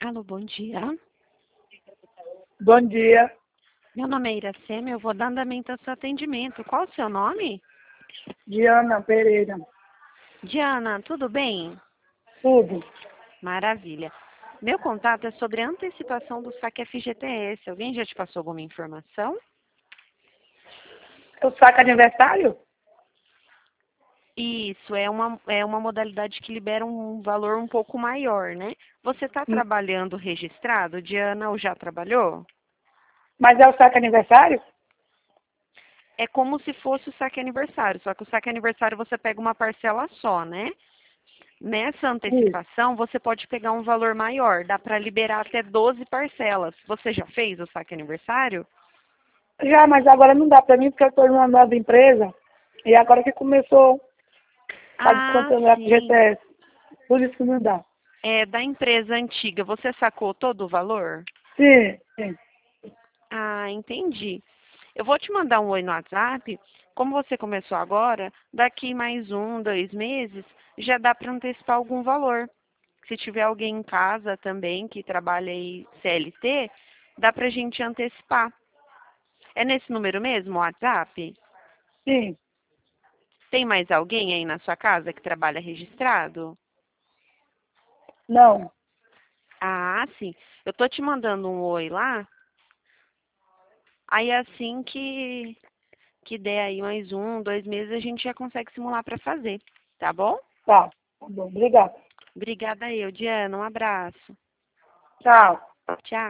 Alô, bom dia. Bom dia, Meu nome é Iracema, eu vou dar andamento ao seu atendimento. Qual o seu nome? Diana Pereira. Diana, tudo bem? Tudo. Maravilha. Meu contato é sobre a antecipação do saque FGTS. Alguém já te passou alguma informação? O saco aniversário? Isso, é uma modalidade que libera um valor um pouco maior, né? Você está Hum, trabalhando registrado, Diana, ou já trabalhou? Mas é o saco aniversário? É como se fosse o saque aniversário, só que o saque aniversário você pega uma parcela só, né? Nessa Isso. antecipação, você pode pegar um valor maior, dá para liberar até 12 parcelas. Você já fez o saque aniversário? Já, mas agora não dá para mim porque eu estou numa nova empresa e agora que começou a Ah, descontar no sim. FGTS. Por isso que não dá. É da empresa antiga. Você sacou todo o valor? Sim, sim. Ah, entendi. Eu vou te mandar um oi no WhatsApp. Como você começou agora, daqui mais 1, 2 meses, já dá para antecipar algum valor. Se tiver alguém em casa também que trabalha aí CLT, dá para a gente antecipar. É nesse número mesmo, o WhatsApp? Sim. Tem mais alguém aí na sua casa que trabalha registrado? Não. Ah, sim. Eu tô te mandando um oi lá. Aí assim que der aí mais 1, 2 meses, a gente já consegue simular para fazer, tá bom? Tá. Tá bom. Obrigada. Obrigada eu, Diana. Um abraço. Tchau. Tchau.